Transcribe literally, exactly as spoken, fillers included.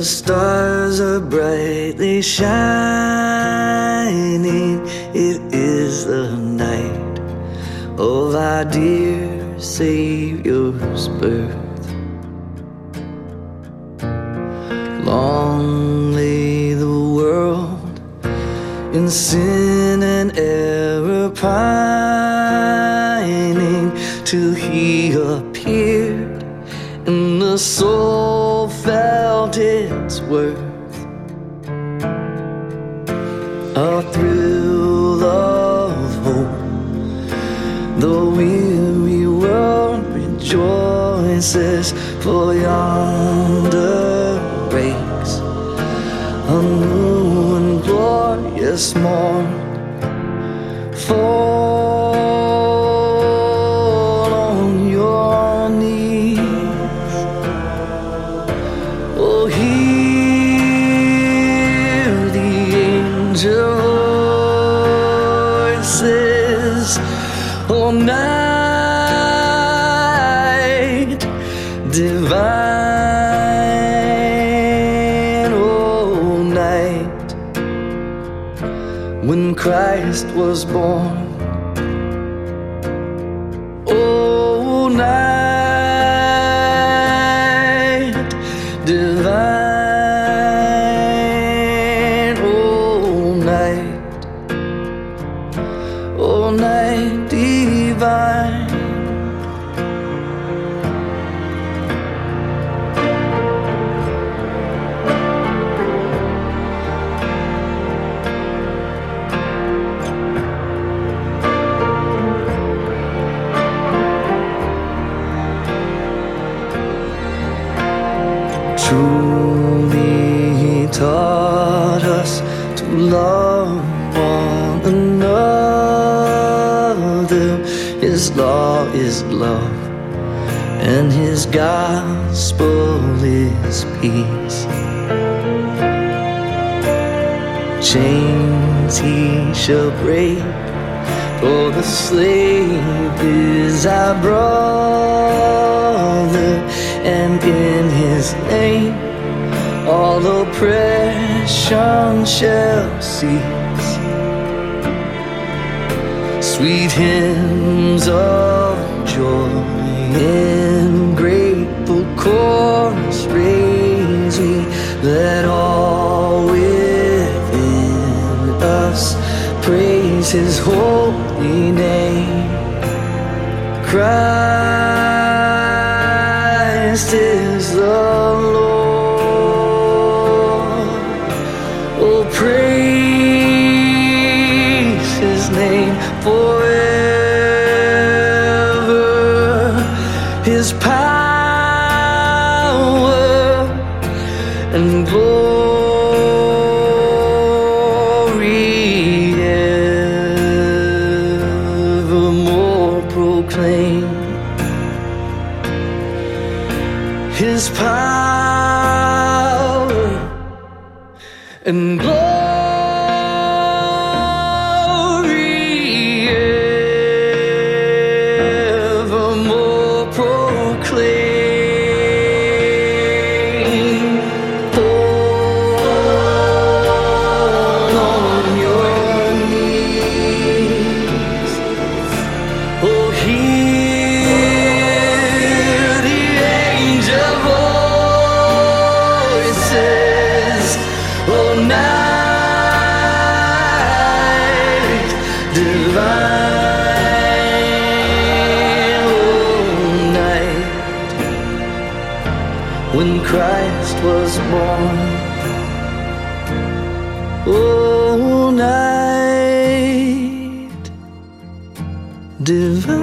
the stars are brightly shining. It is the night of our dear Savior's birth. Long lay the world in sin and error pining, till he appeared and the soul felt its worth. A thrill of hope, the weary world rejoices, for yonder breaks a new and glorious morn. Fall on your knees, oh, hear the angel voices, oh, night divine, oh, night when Christ was born. Oh, night divine, oh, night, oh, night divine. Truly he taught us to love one another. His law is love, and his gospel is peace. Chains he shall break, for the slave is our brother, and in his name all oppression shall cease. Sweet hymns of joy in grateful chorus raise we, let all within us praise his holy name. Christ is the Lord. Oh, praise his name forever. His power and glory evermore proclaim. His power and glory evermore proclaim. Fall on your knees, oh, hear the angel voices, oh, night divine, oh, night when Christ was born. Oh, night divine.